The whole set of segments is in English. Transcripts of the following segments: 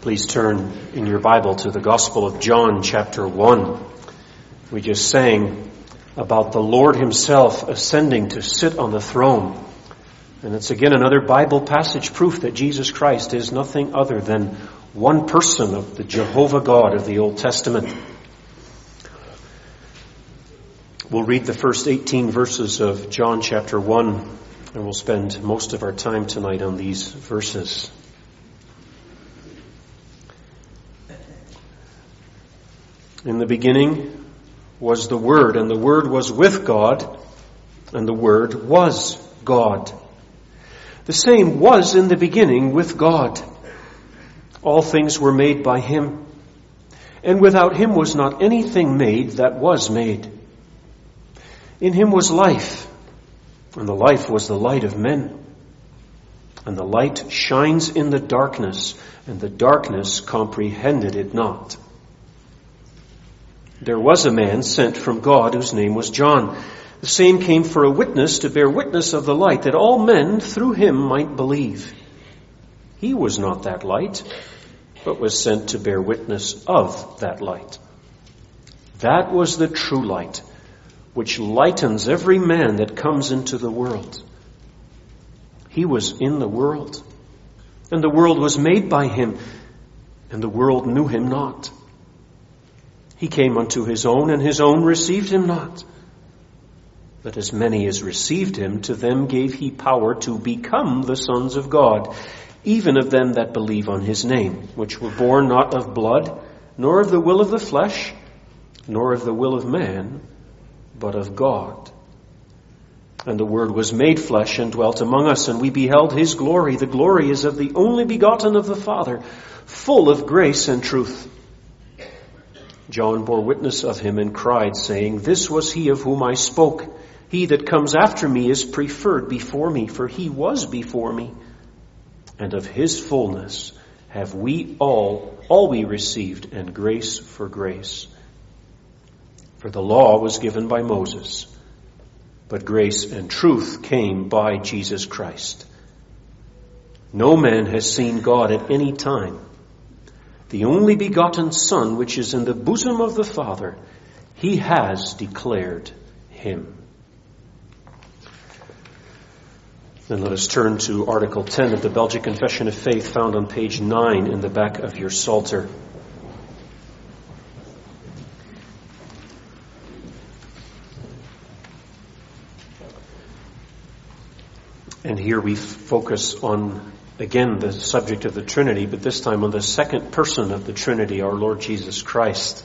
Please turn in your Bible to the Gospel of John, chapter 1. We just sang about the Lord himself ascending to sit on the throne. And it's again another Bible passage proof that Jesus Christ is nothing other than one person of the Jehovah God of the Old Testament. We'll read the first 18 verses of John chapter 1, and we'll spend most of our time tonight on these verses. In the beginning was the Word, and the Word was with God, and the Word was God. The same was in the beginning with God. All things were made by him, and without him was not anything made that was made. In him was life, and the life was the light of men. And the light shines in the darkness, and the darkness comprehended it not. There was a man sent from God whose name was John. The same came for a witness to bear witness of the light, that all men through him might believe. He was not that light, but was sent to bear witness of that light. That was the true light, which lightens every man that comes into the world. He was in the world, and the world was made by him, and the world knew him not. He came unto his own, and his own received him not. But as many as received him, to them gave he power to become the sons of God, even of them that believe on his name, which were born not of blood, nor of the will of the flesh, nor of the will of man, but of God. And the Word was made flesh and dwelt among us, and we beheld his glory. The glory is of the only begotten of the Father, full of grace and truth. John bore witness of him and cried, saying, This was he of whom I spoke. He that comes after me is preferred before me, for he was before me. And of his fullness have we all we received, and grace for grace. For the law was given by Moses, but grace and truth came by Jesus Christ. No man has seen God at any time. The only begotten Son, which is in the bosom of the Father, he has declared him. Then let us turn to Article 10 of the Belgic Confession of Faith, found on page 9 in the back of your Psalter. And here we focus on, again, the subject of the Trinity, but this time on the second person of the Trinity, our Lord Jesus Christ.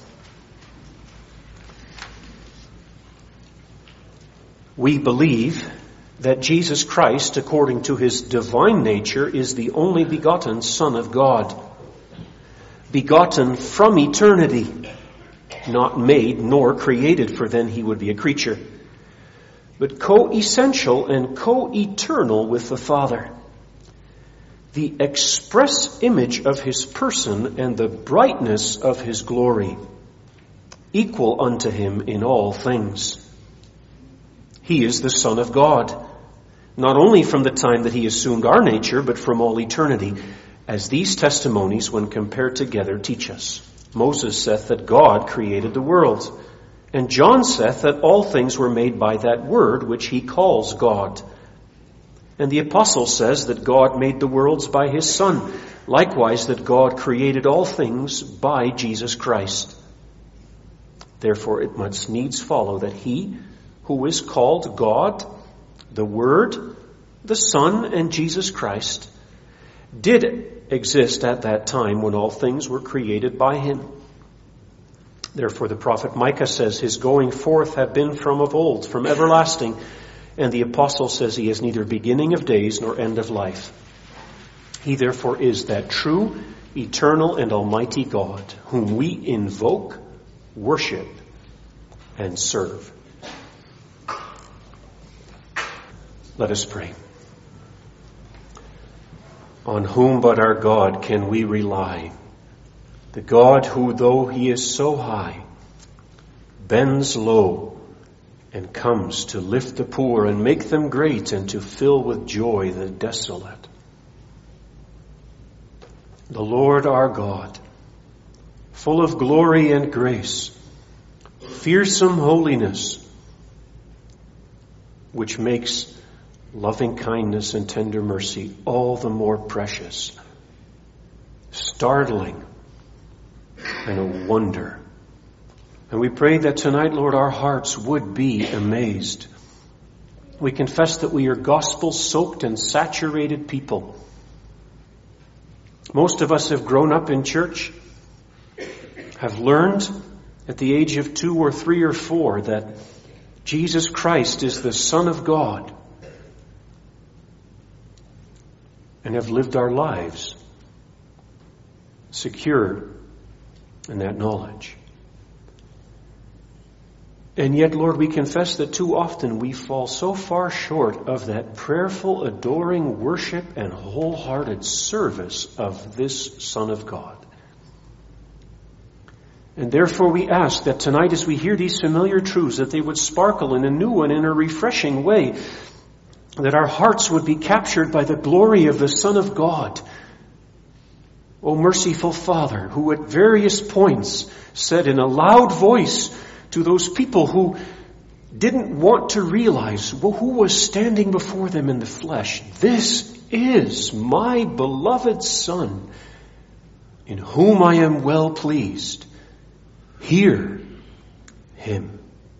We believe that Jesus Christ, according to his divine nature, is the only begotten Son of God, begotten from eternity, not made nor created, for then he would be a creature, but co-essential and co-eternal with the Father, the express image of his person and the brightness of his glory, equal unto him in all things. He is the Son of God, not only from the time that he assumed our nature, but from all eternity, as these testimonies, when compared together, teach us. Moses saith that God created the world, and John saith that all things were made by that word which he calls God. And the apostle says that God made the worlds by his Son, likewise that God created all things by Jesus Christ. Therefore it must needs follow that he who is called God, the Word, the Son, and Jesus Christ, did exist at that time when all things were created by him. Therefore the prophet Micah says, his going forth have been from of old, from everlasting. And the apostle says he is neither beginning of days nor end of life. He therefore is that true, eternal, and almighty God, whom we invoke, worship, and serve. Let us pray. On whom but our God can we rely? The God who, though he is so high, bends low and comes to lift the poor and make them great and to fill with joy the desolate. the Lord our God, full of glory and grace, fearsome holiness, which makes loving kindness and tender mercy all the more precious, startling, and a wonder. And we pray that tonight, Lord, our hearts would be amazed. We confess that we are gospel-soaked and saturated people. Most of us have grown up in church, have learned at the age of 2 or 3 or 4 that Jesus Christ is the Son of God, and have lived our lives secure in that knowledge. And yet, Lord, we confess that too often we fall so far short of that prayerful, adoring worship and wholehearted service of this Son of God. And therefore we ask that tonight, as we hear these familiar truths, that they would sparkle in a new and in a refreshing way, that our hearts would be captured by the glory of the Son of God. O merciful Father, who at various points said in a loud voice to those people who didn't want to realize who was standing before them in the flesh, "This is my beloved Son, in whom I am well pleased. Hear him."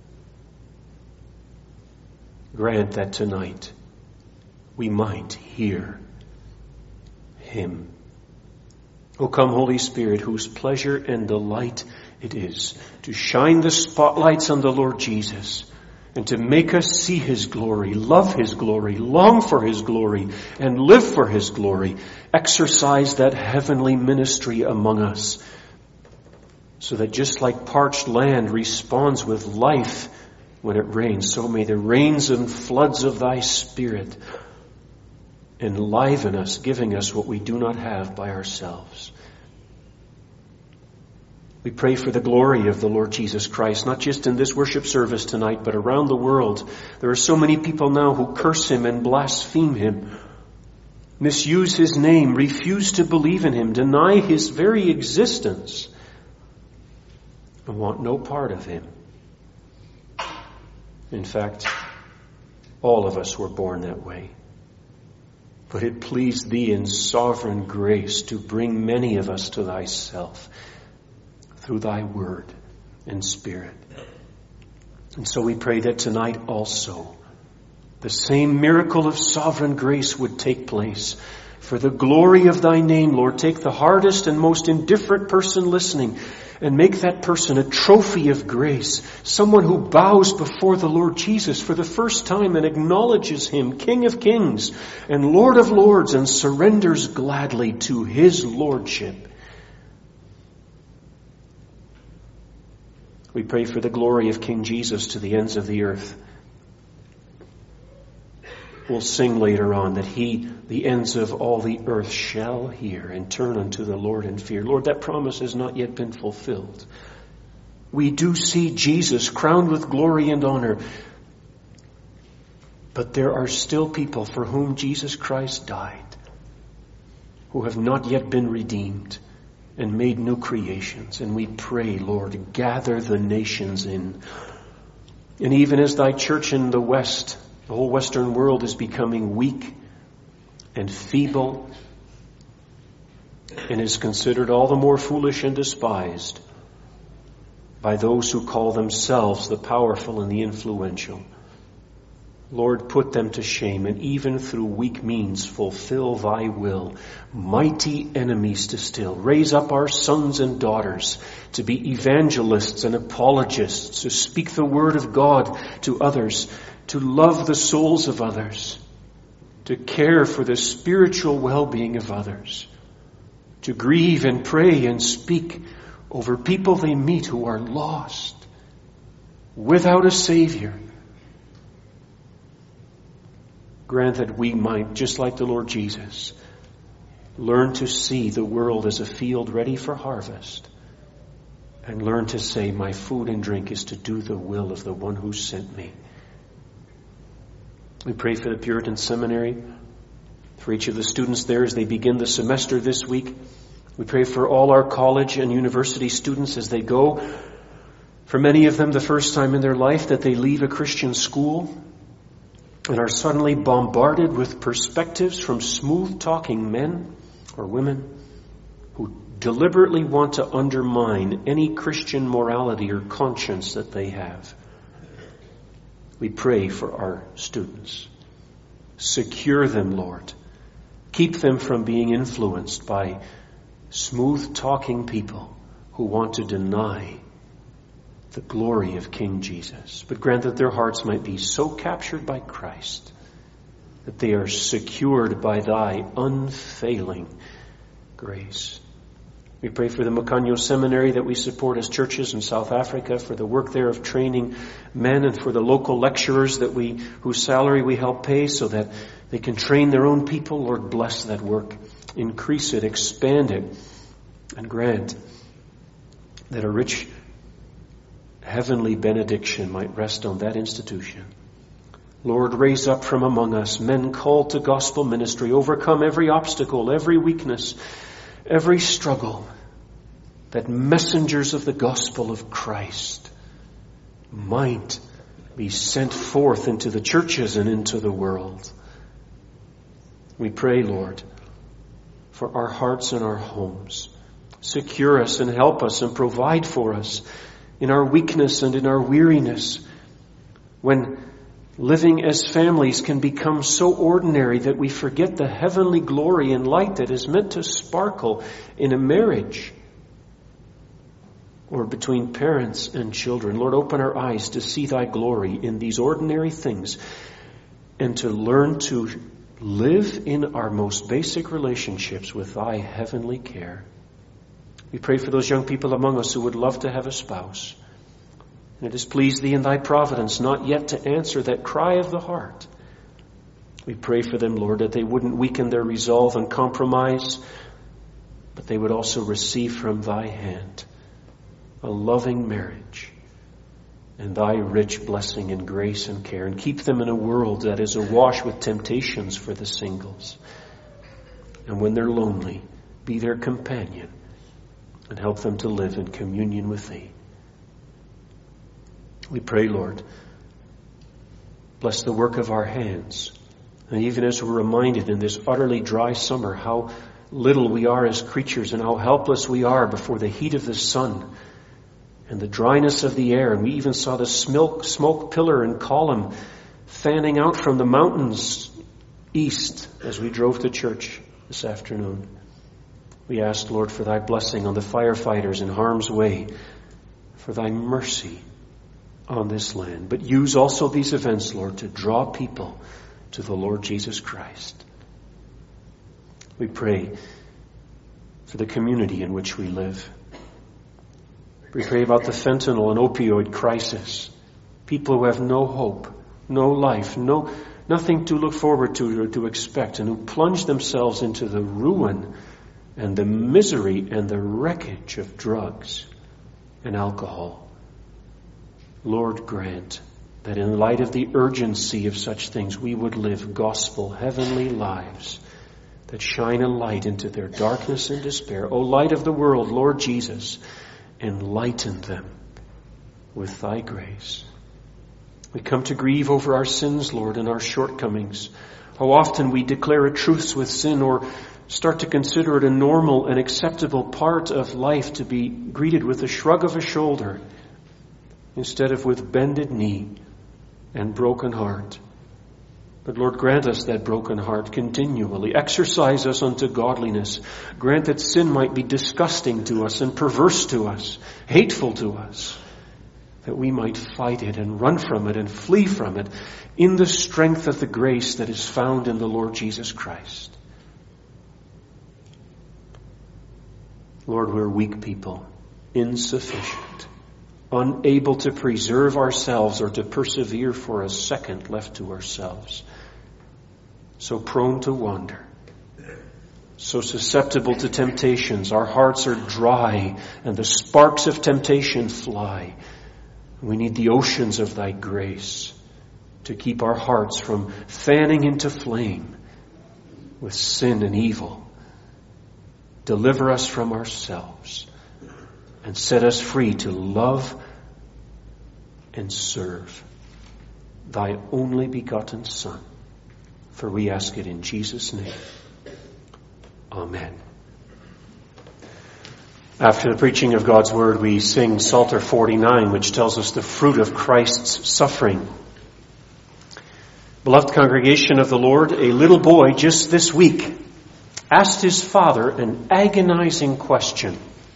Grant that tonight we might hear him. O come, Holy Spirit, whose pleasure and delight it is to shine the spotlights on the Lord Jesus and to make us see his glory, love his glory, long for his glory, and live for his glory. Exercise that heavenly ministry among us, so that just like parched land responds with life when it rains, so may the rains and floods of thy Spirit enliven us, giving us what we do not have by ourselves. We pray for the glory of the Lord Jesus Christ, not just in this worship service tonight, but around the world. There are so many people now who curse him and blaspheme him, misuse his name, refuse to believe in him, deny his very existence, and want no part of him. In fact, all of us were born that way. But it pleased thee in sovereign grace to bring many of us to thyself through thy word and Spirit. And so we pray that tonight also the same miracle of sovereign grace would take place. For the glory of thy name, Lord, take the hardest and most indifferent person listening and make that person a trophy of grace, someone who bows before the Lord Jesus for the first time and acknowledges him King of Kings and Lord of Lords and surrenders gladly to his lordship. We pray for the glory of King Jesus to the ends of the earth. We'll sing later on that he, the ends of all the earth, shall hear and turn unto the Lord in fear. Lord, that promise has not yet been fulfilled. We do see Jesus crowned with glory and honor. But there are still people for whom Jesus Christ died, who have not yet been redeemed and made new creations. And we pray, Lord, gather the nations in. And even as thy church in the West, the whole Western world is becoming weak and feeble and is considered all the more foolish and despised by those who call themselves the powerful and the influential. Lord, put them to shame, and even through weak means fulfill thy will. Mighty enemies to still. Raise up our sons and daughters to be evangelists and apologists, to speak the word of God to others, to love the souls of others, to care for the spiritual well-being of others, to grieve and pray and speak over people they meet who are lost, without a Savior. Grant that we might, just like the Lord Jesus, learn to see the world as a field ready for harvest, and learn to say, my food and drink is to do the will of the one who sent me. We pray for the Puritan Seminary, for each of the students there as they begin the semester this week. We pray for all our college and university students as they go. For many of them, the first time in their life that they leave a Christian school and are suddenly bombarded with perspectives from smooth-talking men or women who deliberately want to undermine any Christian morality or conscience that they have. We pray for our students. Secure them, Lord. Keep them from being influenced by smooth-talking people who want to deny the glory of King Jesus. But grant that their hearts might be so captured by Christ that they are secured by thy unfailing grace. We pray for the Makanyo Seminary that we support as churches in South Africa, for the work there of training men, and for the local lecturers whose salary we help pay so that they can train their own people. Lord, bless that work. Increase it, expand it, and grant that a rich heavenly benediction might rest on that institution. Lord, raise up from among us men called to gospel ministry, overcome every obstacle, every weakness, every struggle, that messengers of the gospel of Christ might be sent forth into the churches and into the world. We pray, Lord, for our hearts and our homes. Secure us and help us and provide for us in our weakness and in our weariness, when living as families can become so ordinary that we forget the heavenly glory and light that is meant to sparkle in a marriage or between parents and children. Lord, open our eyes to see thy glory in these ordinary things and to learn to live in our most basic relationships with thy heavenly care. We pray for those young people among us who would love to have a spouse. And it has pleased thee in thy providence not yet to answer that cry of the heart. We pray for them, Lord, that they wouldn't weaken their resolve and compromise, but they would also receive from thy hand a loving marriage and thy rich blessing and grace and care, and keep them in a world that is awash with temptations for the singles. And when they're lonely, be their companion and help them to live in communion with thee. We pray, Lord, bless the work of our hands. And even as we're reminded in this utterly dry summer how little we are as creatures and how helpless we are before the heat of the sun and the dryness of the air. And we even saw the smoke pillar and column fanning out from the mountains east as we drove to church this afternoon. We ask, Lord, for thy blessing on the firefighters in harm's way, for thy mercy on this land. But use also these events, Lord, to draw people to the Lord Jesus Christ. We pray for the community in which we live. We pray about the fentanyl and opioid crisis. People who have no hope, no life, nothing to look forward to or to expect, and who plunge themselves into the ruin and the misery and the wreckage of drugs and alcohol. Lord, grant that in light of the urgency of such things, we would live gospel, heavenly lives that shine a light into their darkness and despair. O light of the world, Lord Jesus, enlighten them with thy grace. We come to grieve over our sins, Lord, and our shortcomings. How often we declare a truce with sin or start to consider it a normal and acceptable part of life to be greeted with a shrug of a shoulder instead of with bended knee and broken heart. But Lord, grant us that broken heart continually. Exercise us unto godliness. Grant that sin might be disgusting to us and perverse to us, hateful to us, that we might fight it and run from it and flee from it in the strength of the grace that is found in the Lord Jesus Christ. Lord, we're weak people, insufficient, unable to preserve ourselves or to persevere for a second left to ourselves. So prone to wander, so susceptible to temptations. Our hearts are dry and the sparks of temptation fly. We need the oceans of thy grace to keep our hearts from fanning into flame with sin and evil, deliver us from ourselves, and set us free to love and serve thy only begotten Son. For we ask it in Jesus' name. Amen. After the preaching of God's Word, we sing Psalter 49, which tells us the fruit of Christ's suffering. Beloved congregation of the Lord, a little boy just this week asked his father an agonizing question.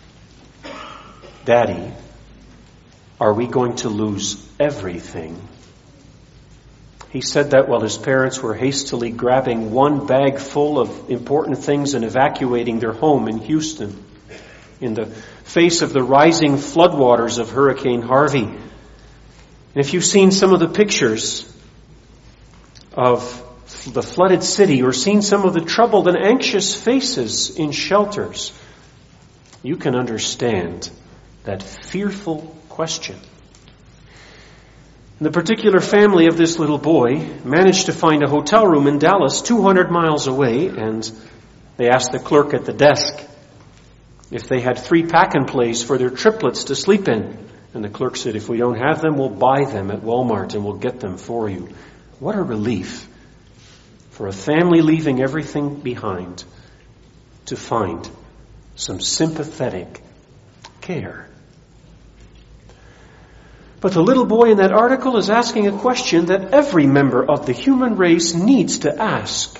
Daddy, are we going to lose everything? He said that while his parents were hastily grabbing one bag full of important things and evacuating their home in Houston in the face of the rising floodwaters of Hurricane Harvey. And if you've seen some of the pictures of the flooded city or seen some of the troubled and anxious faces in shelters, you can understand that fearful question. And the particular family of this little boy managed to find a hotel room in Dallas 200 miles away, and they asked the clerk at the desk if they had 3 pack-and-plays for their triplets to sleep in. And the clerk said, if we don't have them, we'll buy them at Walmart and we'll get them for you. What a relief for a family leaving everything behind to find some sympathetic care. But the little boy in that article is asking a question that every member of the human race needs to ask.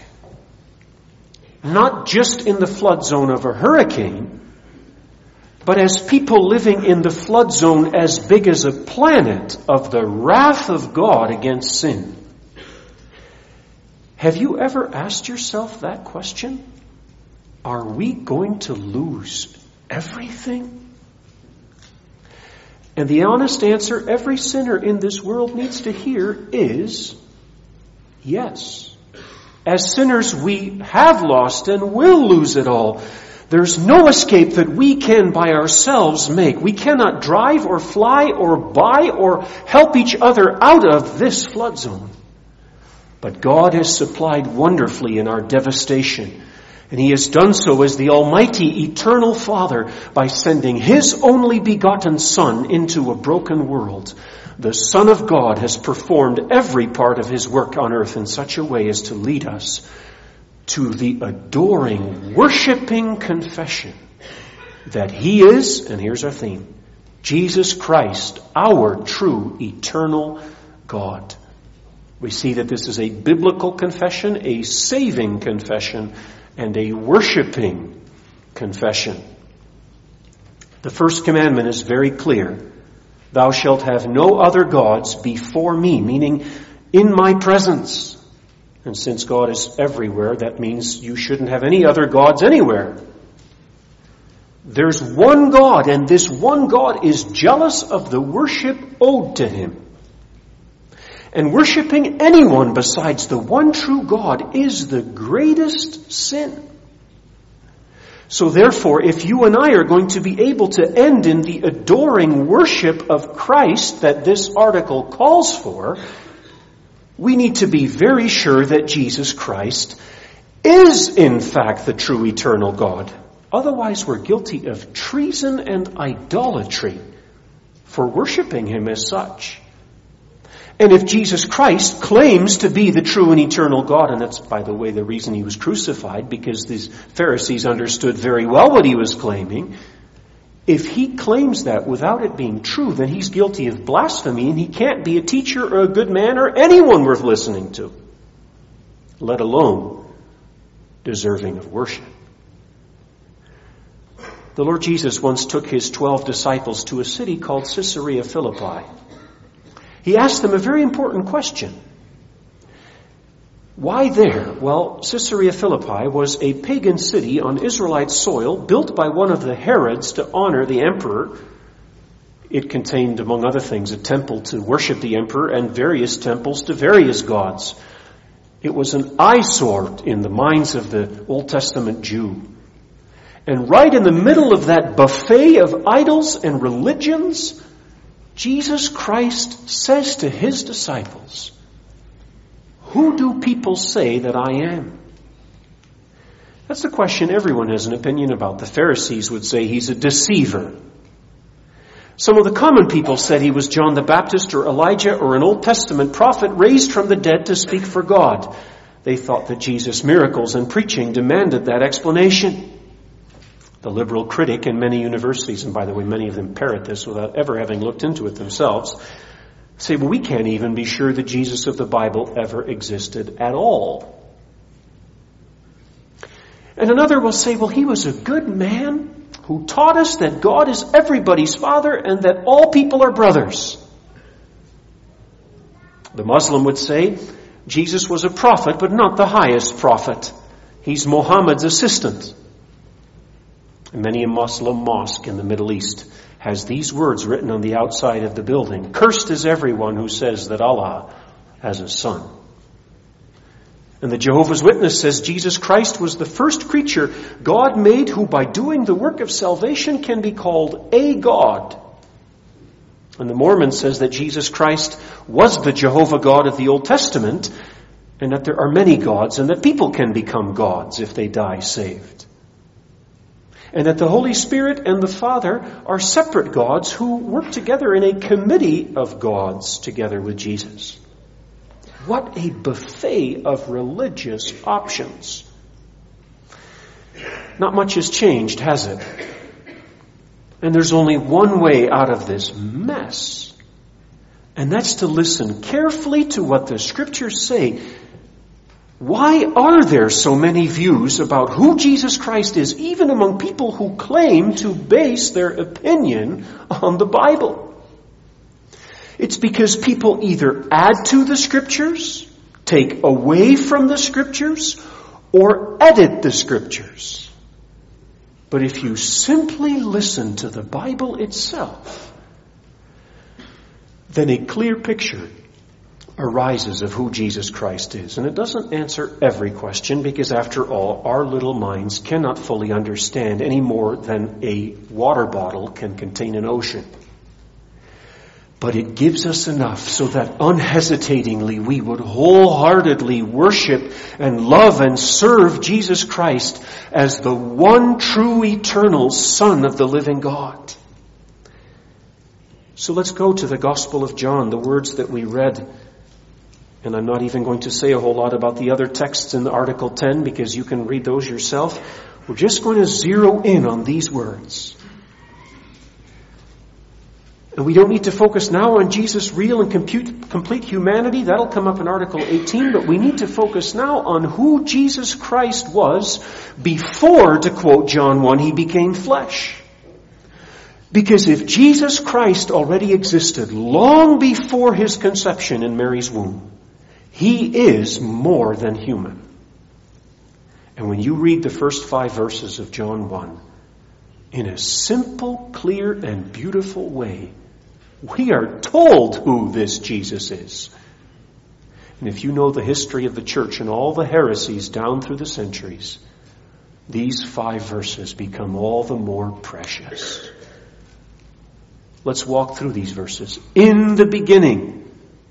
Not just in the flood zone of a hurricane, but as people living in the flood zone as big as a planet of the wrath of God against sin. Have you ever asked yourself that question? Are we going to lose everything? And the honest answer every sinner in this world needs to hear is yes. As sinners, we have lost and will lose it all. There's no escape that we can by ourselves make. We cannot drive or fly or buy or help each other out of this flood zone. But God has supplied wonderfully in our devastation. And He has done so as the Almighty Eternal Father by sending His only begotten Son into a broken world. The Son of God has performed every part of His work on earth in such a way as to lead us to the adoring, worshiping confession that He is, and here's our theme, Jesus Christ, our true eternal God. We see that this is a biblical confession, a saving confession, and a worshiping confession. The first commandment is very clear. Thou shalt have no other gods before me, meaning in my presence. And since God is everywhere, that means you shouldn't have any other gods anywhere. There's one God, and this one God is jealous of the worship owed to Him. And worshiping anyone besides the one true God is the greatest sin. So therefore, if you and I are going to be able to end in the adoring worship of Christ that this article calls for, we need to be very sure that Jesus Christ is in fact the true eternal God. Otherwise, we're guilty of treason and idolatry for worshiping Him as such. And if Jesus Christ claims to be the true and eternal God, and that's, by the way, the reason He was crucified, because these Pharisees understood very well what He was claiming. If He claims that without it being true, then He's guilty of blasphemy, and He can't be a teacher or a good man or anyone worth listening to, let alone deserving of worship. The Lord Jesus once took His 12 disciples to a city called Caesarea Philippi. He asked them a very important question. Why there? Well, Caesarea Philippi was a pagan city on Israelite soil built by one of the Herods to honor the emperor. It contained, among other things, a temple to worship the emperor and various temples to various gods. It was an eyesore in the minds of the Old Testament Jew. And right in the middle of that buffet of idols and religions, Jesus Christ says to His disciples, "Who do people say that I am?" That's the question everyone has an opinion about. The Pharisees would say he's a deceiver. Some of the common people said he was John the Baptist or Elijah or an Old Testament prophet raised from the dead to speak for God. They thought that Jesus' miracles and preaching demanded that explanation. The liberal critic in many universities, and by the way, many of them parrot this without ever having looked into it themselves, say, well, we can't even be sure the Jesus of the Bible ever existed at all. And another will say, well, he was a good man who taught us that God is everybody's father and that all people are brothers. The Muslim would say, Jesus was a prophet, but not the highest prophet. He's Muhammad's assistant. And many a Muslim mosque in the Middle East has these words written on the outside of the building: "Cursed is everyone who says that Allah has a son." And the Jehovah's Witness says Jesus Christ was the first creature God made who by doing the work of salvation can be called a God. And the Mormon says that Jesus Christ was the Jehovah God of the Old Testament, and that there are many gods and that people can become gods if they die saved. And that the Holy Spirit and the Father are separate gods who work together in a committee of gods together with Jesus. What a buffet of religious options. Not much has changed, has it? And there's only one way out of this mess. And that's to listen carefully to what the Scriptures say. Why are there so many views about who Jesus Christ is, even among people who claim to base their opinion on the Bible? It's because people either add to the Scriptures, take away from the Scriptures, or edit the Scriptures. But if you simply listen to the Bible itself, then a clear picture arises of who Jesus Christ is. And it doesn't answer every question, because after all, our little minds cannot fully understand any more than a water bottle can contain an ocean. But it gives us enough so that unhesitatingly we would wholeheartedly worship and love and serve Jesus Christ as the one true eternal Son of the living God. So let's go to the Gospel of John, the words that we read. And I'm not even going to say a whole lot about the other texts in Article 10, because you can read those yourself. We're just going to zero in on these words. And we don't need to focus now on Jesus' real and complete humanity. That'll come up in Article 18. But we need to focus now on who Jesus Christ was before, to quote John 1, he became flesh. Because if Jesus Christ already existed long before his conception in Mary's womb, he is more than human. And when you read the first 5 verses of John 1, in a simple, clear, and beautiful way, we are told who this Jesus is. And if you know the history of the church and all the heresies down through the centuries, these 5 verses become all the more precious. Let's walk through these verses. In the beginning.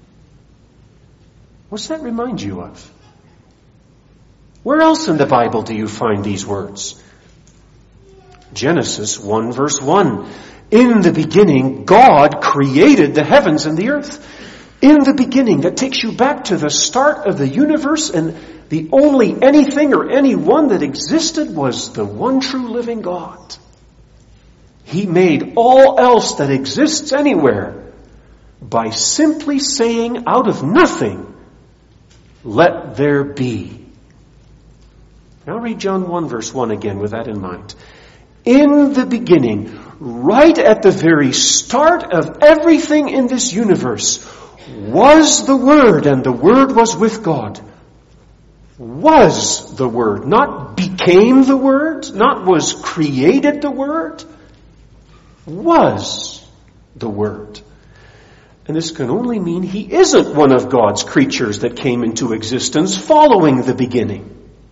What's that remind you of? Where else in the Bible do you find these words? Genesis 1 verse 1. In the beginning, God created the heavens and the earth. In the beginning, that takes you back to the start of the universe, and the only anything or anyone that existed was the one true living God. He made all else that exists anywhere by simply saying out of nothing, "Let there be." Now read John 1 verse 1 again with that in mind. In the beginning, right at the very start of everything in this universe, was the Word, and the Word was with God. Was the Word, not became the Word, not was created the Word. Was the Word. And this can only mean he isn't one of God's creatures that came into existence following the beginning.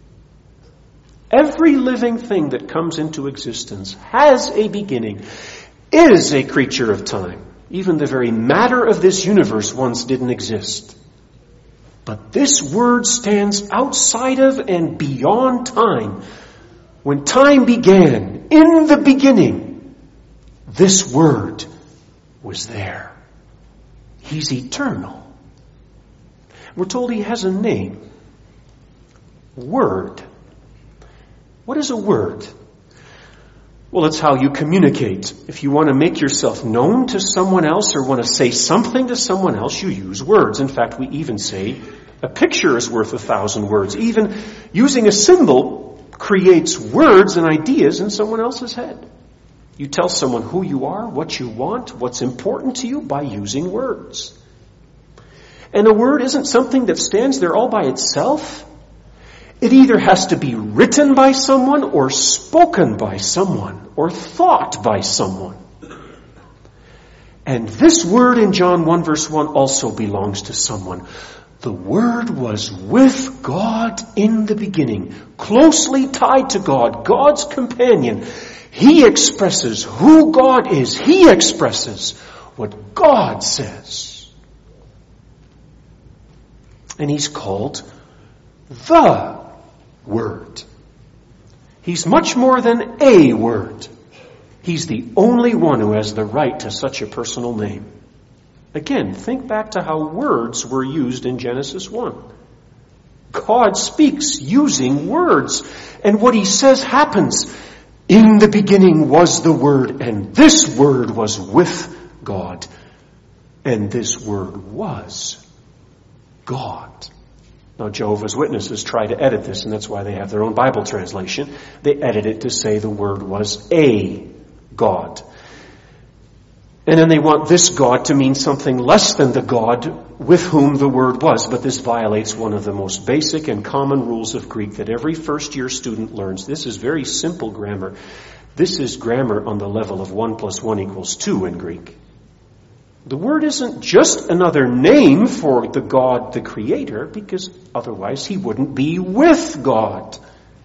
Every living thing that comes into existence has a beginning, is a creature of time. Even the very matter of this universe once didn't exist. But this Word stands outside of and beyond time, when time began, in the beginning, this Word was there. He's eternal. We're told He has a name. Word. What is a word? Well, it's how you communicate. If you want to make yourself known to someone else or want to say something to someone else, you use words. In fact, we even say a picture is worth 1,000 words. Even using a symbol creates words and ideas in someone else's head. You tell someone who you are, what you want, what's important to you by using words. And a word isn't something that stands there all by itself. It either has to be written by someone or spoken by someone or thought by someone. And this word in John 1 verse 1 also belongs to someone. The Word was with God in the beginning, closely tied to God, God's companion. He expresses who God is. He expresses what God says. And He's called the Word. He's much more than a word. He's the only one who has the right to such a personal name. Again, think back to how words were used in Genesis 1. God speaks using words, and what He says happens. In the beginning was the Word, and this Word was with God, and this Word was God. Now, Jehovah's Witnesses try to edit this, and that's why they have their own Bible translation. They edit it to say the Word was a God. And then they want this God to mean something less than the God with whom the Word was. But this violates one of the most basic and common rules of Greek that every first-year student learns. This is very simple grammar. This is grammar on the level of 1 + 1 = 2 in Greek. The Word isn't just another name for the God, the Creator, because otherwise He wouldn't be with God.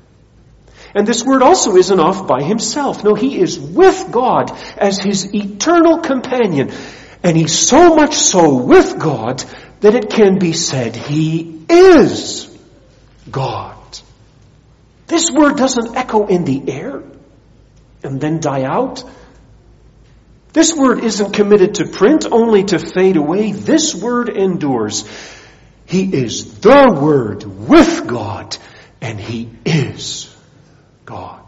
And this Word also isn't off by Himself. No, He is with God as His eternal companion. And He's so much so with God that it can be said He is God. This Word doesn't echo in the air and then die out. This Word isn't committed to print only to fade away. This Word endures. He is the Word with God, and He is God.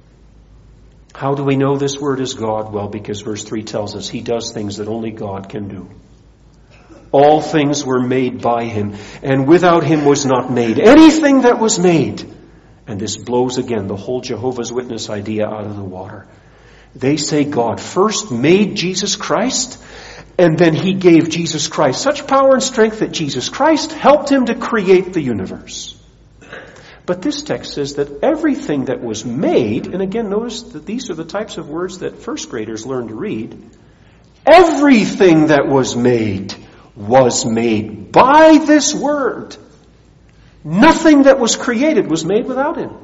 How do we know this Word is God? Well, because verse 3 tells us He does things that only God can do. All things were made by Him, and without Him was not made anything that was made. And this blows again the whole Jehovah's Witness idea out of the water. They say God first made Jesus Christ, and then He gave Jesus Christ such power and strength that Jesus Christ helped Him to create the universe. But this text says that everything that was made, and again notice that these are the types of words that first graders learn to read, everything that was made by this Word. Nothing that was created was made without Him.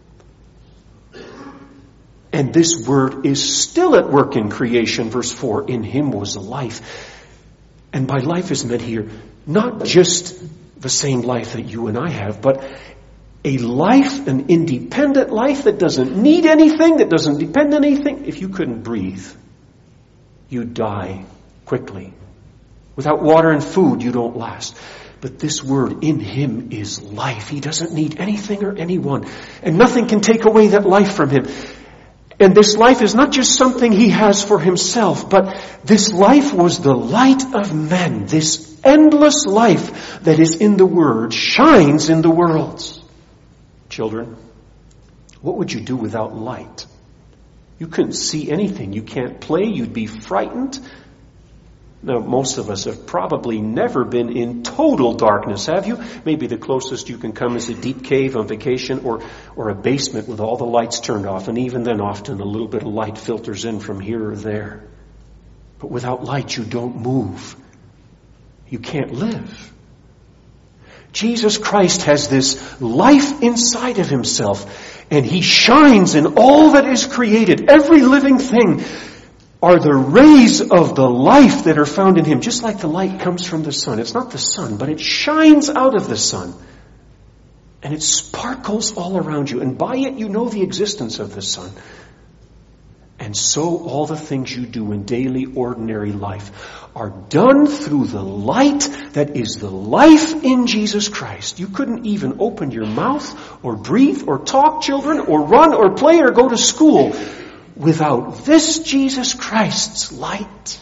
And this Word is still at work in creation. Verse 4, in Him was life. And by life is meant here, not just the same life that you and I have, but a life, an independent life that doesn't need anything, that doesn't depend on anything. If you couldn't breathe, you'd die quickly. Without water and food, you don't last. But this Word, in Him is life. He doesn't need anything or anyone. And nothing can take away that life from Him. And this life is not just something He has for Himself, but this life was the light of men. This endless life that is in the Word shines in the worlds. Children, what would you do without light? You couldn't see anything. You can't play. You'd be frightened. Now, most of us have probably never been in total darkness, have you? Maybe the closest you can come is a deep cave on vacation or a basement with all the lights turned off. And even then, often a little bit of light filters in from here or there. But without light, you don't move. You can't live. Jesus Christ has this life inside of Himself, and He shines in all that is created. Every living thing are the rays of the life that are found in Him, just like the light comes from the sun. It's not the sun, but it shines out of the sun. And it sparkles all around you. And by it you know the existence of the sun. And so all the things you do in daily, ordinary life are done through the light that is the life in Jesus Christ. You couldn't even open your mouth or breathe or talk, children, or run or play or go to school without this Jesus Christ's light.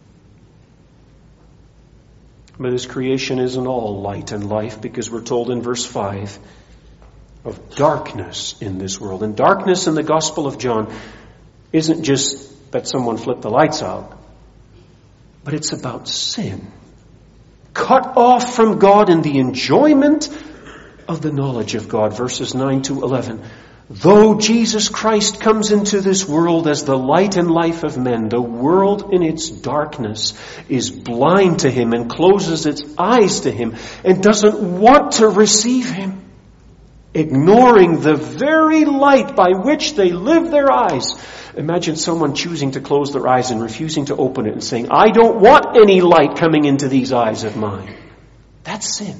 But his creation isn't all light and life, because we're told in verse 5 of darkness in this world. And darkness in the Gospel of John isn't just that someone flipped the lights out, but it's about sin. Cut off from God in the enjoyment of the knowledge of God. Verses 9 to 11. Though Jesus Christ comes into this world as the light and life of men, the world in its darkness is blind to him and closes its eyes to him and doesn't want to receive him, ignoring the very light by which they live their eyes. Imagine someone choosing to close their eyes and refusing to open it and saying, I don't want any light coming into these eyes of mine. That's sin.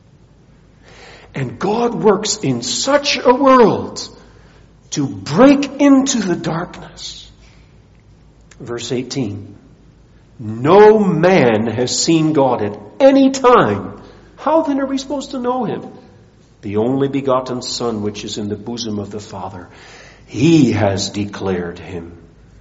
And God works in such a world to break into the darkness. Verse 18. No man has seen God at any time. How then are we supposed to know him? The only begotten Son, which is in the bosom of the Father, he has declared him.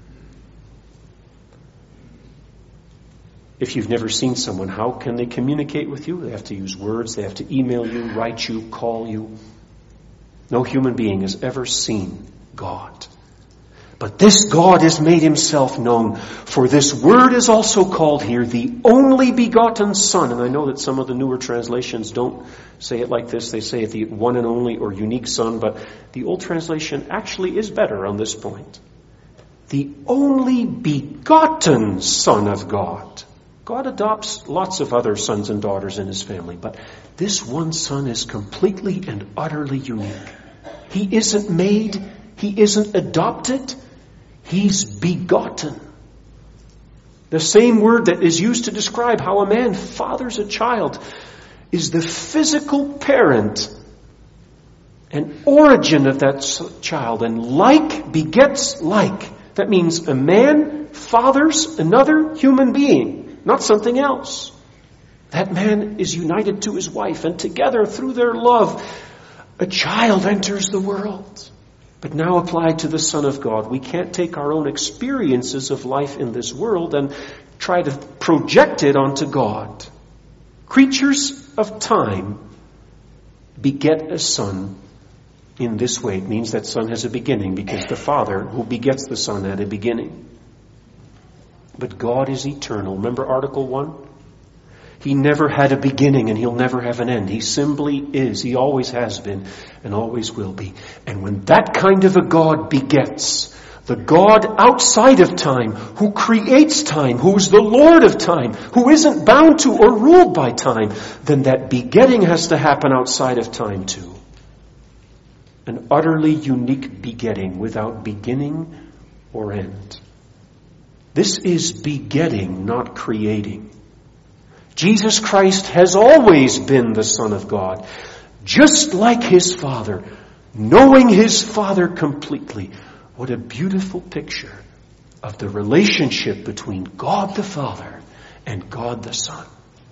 If you've never seen someone, how can they communicate with you? They have to use words. They have to email you, write you, call you. No human being has ever seen God. But this God has made himself known. For this word is also called here the only begotten Son. And I know that some of the newer translations don't say it like this. They say it the one and only or unique Son. But the old translation actually is better on this point. The only begotten Son of God. God adopts lots of other sons and daughters in his family, but this one Son is completely and utterly unique. He isn't made, he isn't adopted, he's begotten. The same word that is used to describe how a man fathers a child is the physical parent and origin of that child. And like begets like. That means a man fathers another human being. Not something else. That man is united to his wife, and together through their love, a child enters the world. But now applied to the Son of God, we can't take our own experiences of life in this world and try to project it onto God. Creatures of time beget a son in this way. It means that son has a beginning, because the Father who begets the Son had a beginning. But God is eternal. Remember Article 1? He never had a beginning and he'll never have an end. He simply is. He always has been and always will be. And when that kind of a God begets, the God outside of time, who creates time, who's the Lord of time, who isn't bound to or ruled by time, then that begetting has to happen outside of time too. An utterly unique begetting without beginning or end. This is begetting, not creating. Jesus Christ has always been the Son of God, just like his Father, knowing his Father completely. What a beautiful picture of the relationship between God the Father and God the Son.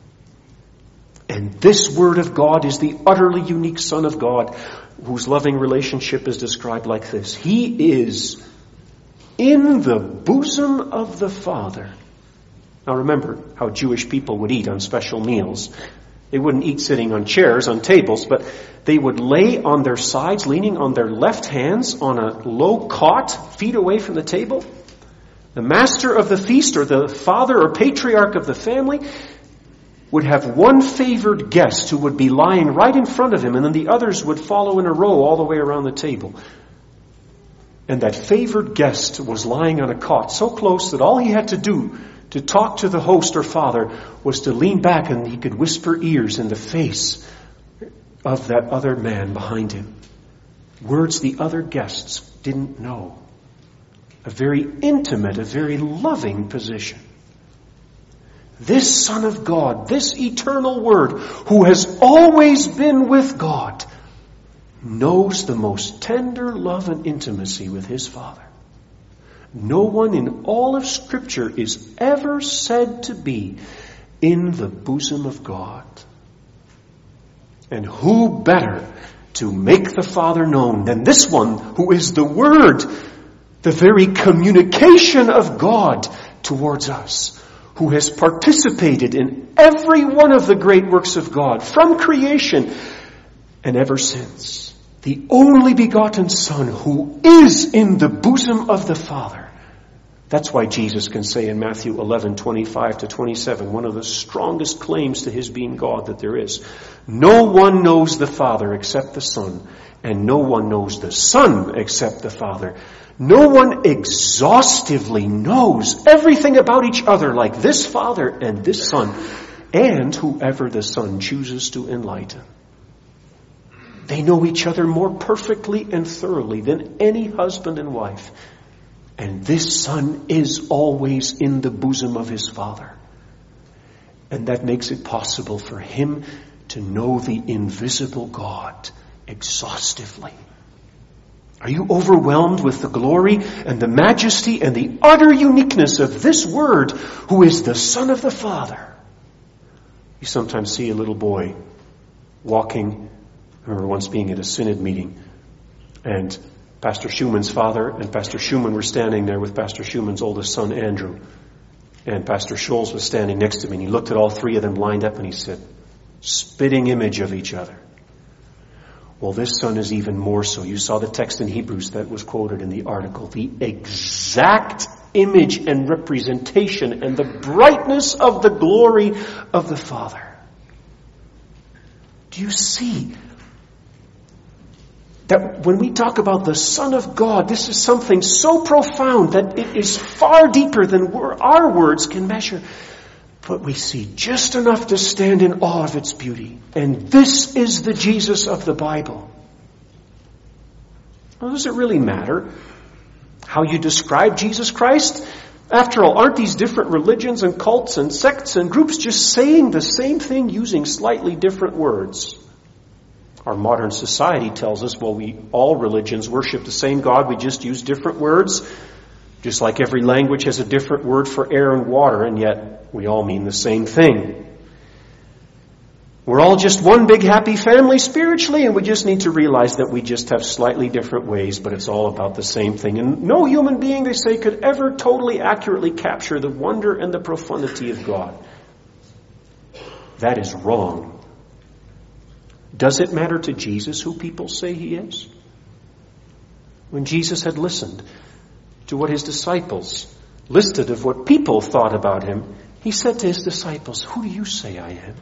And this Word of God is the utterly unique Son of God, whose loving relationship is described like this. He is in the bosom of the Father. Now remember how Jewish people would eat on special meals. They wouldn't eat sitting on chairs, on tables, but they would lay on their sides, leaning on their left hands on a low cot, feet away from the table. The master of the feast, or the father or patriarch of the family, would have one favored guest who would be lying right in front of him, and then the others would follow in a row all the way around the table. And that favored guest was lying on a cot so close that all he had to do to talk to the host or father was to lean back, and he could whisper ears in the face of that other man behind him. Words the other guests didn't know. A very intimate, a very loving position. This Son of God, this eternal Word, who has always been with God, knows the most tender love and intimacy with his Father. No one in all of Scripture is ever said to be in the bosom of God. And who better to make the Father known than this one who is the Word, the very communication of God towards us, who has participated in every one of the great works of God from creation and ever since. The only begotten Son who is in the bosom of the Father. That's why Jesus can say in Matthew 11:25-27, one of the strongest claims to his being God that there is. No one knows the Father except the Son, and no one knows the Son except the Father. No one exhaustively knows everything about each other like this Father and this Son, and whoever the Son chooses to enlighten. They know each other more perfectly and thoroughly than any husband and wife. And this Son is always in the bosom of his Father. And that makes it possible for him to know the invisible God exhaustively. Are you overwhelmed with the glory and the majesty and the utter uniqueness of this Word who is the Son of the Father? You sometimes see a little boy walking. I remember once being at a synod meeting, and Pastor Schumann's father and Pastor Schumann were standing there with Pastor Schumann's oldest son, Andrew. And Pastor Scholes was standing next to me, and he looked at all three of them lined up, and he said, spitting image of each other. Well, this son is even more so. You saw the text in Hebrews that was quoted in the article. The exact image and representation and the brightness of the glory of the Father. Do you see that when we talk about the Son of God, this is something so profound that it is far deeper than our words can measure. But we see just enough to stand in awe of its beauty. And this is the Jesus of the Bible. Well, does it really matter how you describe Jesus Christ? After all, aren't these different religions and cults and sects and groups just saying the same thing using slightly different words? Our modern society tells us, well, all religions worship the same God, we just use different words. Just like every language has a different word for air and water, and yet we all mean the same thing. We're all just one big happy family spiritually, and we just need to realize that we just have slightly different ways, but it's all about the same thing. And no human being, they say, could ever totally accurately capture the wonder and the profundity of God. That is wrong. Does it matter to Jesus who people say he is? When Jesus had listened to what his disciples listed of what people thought about him, he said to his disciples, who do you say I am?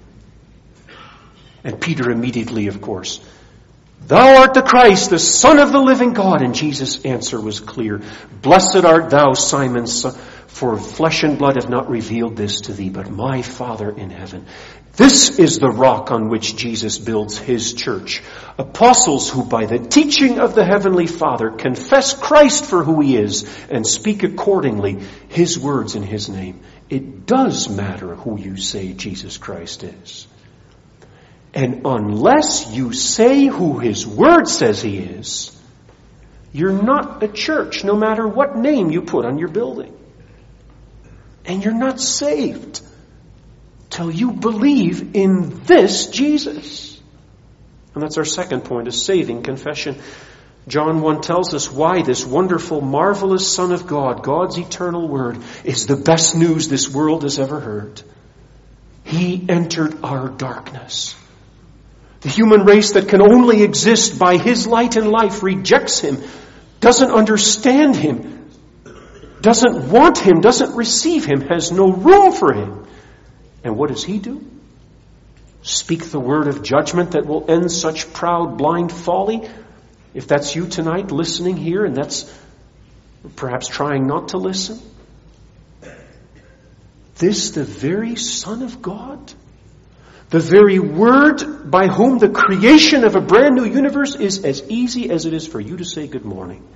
And Peter immediately, of course, thou art the Christ, the Son of the living God. And Jesus' answer was clear. Blessed art thou, Simon, for flesh and blood have not revealed this to thee, but my Father in heaven. This is the rock on which Jesus builds his church. Apostles who by the teaching of the Heavenly Father confess Christ for who he is and speak accordingly his words in his name. It does matter who you say Jesus Christ is. And unless you say who his word says he is, you're not a church, no matter what name you put on your building. And you're not saved till you believe in this Jesus. And that's our second point, is saving confession. John 1 tells us why this wonderful, marvelous Son of God, God's eternal Word, is the best news this world has ever heard. He entered our darkness. The human race that can only exist by his light and life rejects him, doesn't understand him, doesn't want him, doesn't receive him, has no room for him. And what does he do? Speak the word of judgment that will end such proud, blind folly? If that's you tonight listening here, and that's perhaps trying not to listen. This, the very Son of God, the very Word by whom the creation of a brand new universe is as easy as it is for you to say good morning,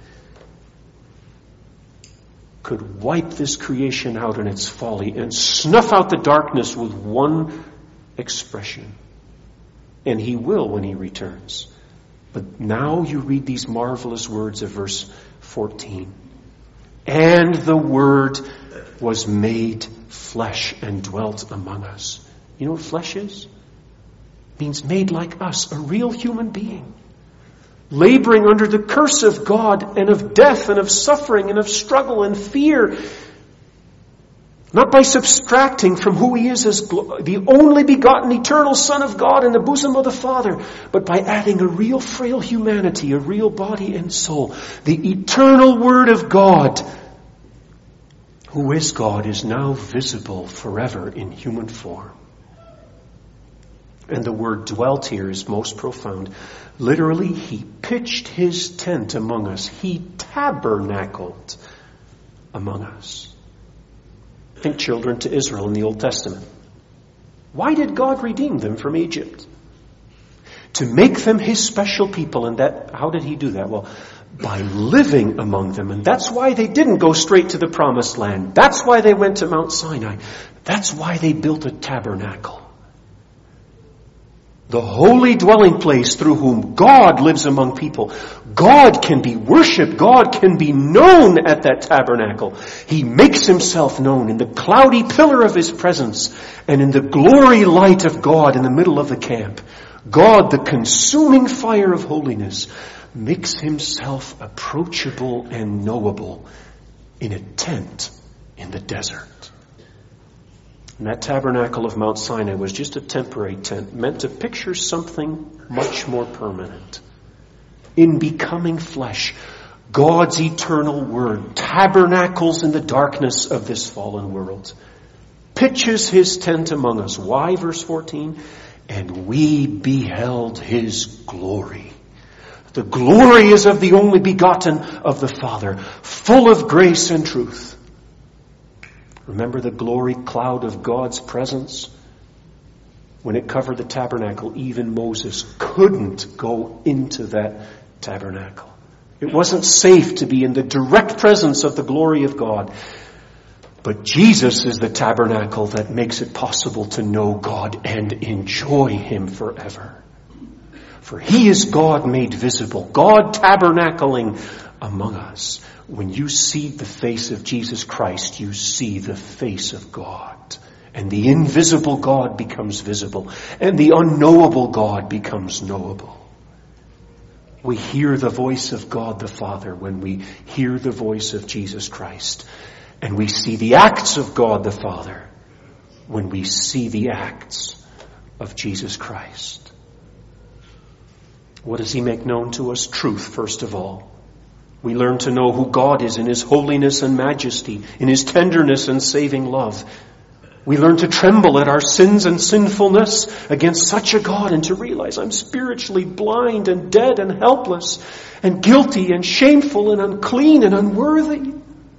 could wipe this creation out in its folly and snuff out the darkness with one expression. And he will when he returns. But now you read these marvelous words of verse 14. And the Word was made flesh and dwelt among us. You know what flesh is? It means made like us, a real human being. Laboring under the curse of God and of death and of suffering and of struggle and fear. Not by subtracting from who He is as the only begotten eternal Son of God in the bosom of the Father, but by adding a real frail humanity, a real body and soul. The eternal Word of God, who is God, is now visible forever in human form. And the word dwelt here is most profound. Literally, He pitched His tent among us. He tabernacled among us. Think children to Israel in the Old Testament. Why did God redeem them from Egypt? To make them His special people. And how did He do that? Well, by living among them. And that's why they didn't go straight to the promised land. That's why they went to Mount Sinai. That's why they built a tabernacle. The holy dwelling place through whom God lives among people. God can be worshipped. God can be known at that tabernacle. He makes Himself known in the cloudy pillar of His presence and in the glory light of God in the middle of the camp. God, the consuming fire of holiness, makes Himself approachable and knowable in a tent in the desert. And that tabernacle of Mount Sinai was just a temporary tent meant to picture something much more permanent. In becoming flesh, God's eternal Word tabernacles in the darkness of this fallen world. Pitches His tent among us. Why? Verse 14. And we beheld His glory. The glory is of the only begotten of the Father, full of grace and truth. Remember the glory cloud of God's presence? When it covered the tabernacle, even Moses couldn't go into that tabernacle. It wasn't safe to be in the direct presence of the glory of God. But Jesus is the tabernacle that makes it possible to know God and enjoy Him forever. For He is God made visible, God tabernacling among us. When you see the face of Jesus Christ, you see the face of God. And the invisible God becomes visible. And the unknowable God becomes knowable. We hear the voice of God the Father when we hear the voice of Jesus Christ. And we see the acts of God the Father when we see the acts of Jesus Christ. What does He make known to us? Truth, first of all. We learn to know who God is in His holiness and majesty, in His tenderness and saving love. We learn to tremble at our sins and sinfulness against such a God and to realize I'm spiritually blind and dead and helpless and guilty and shameful and unclean and unworthy.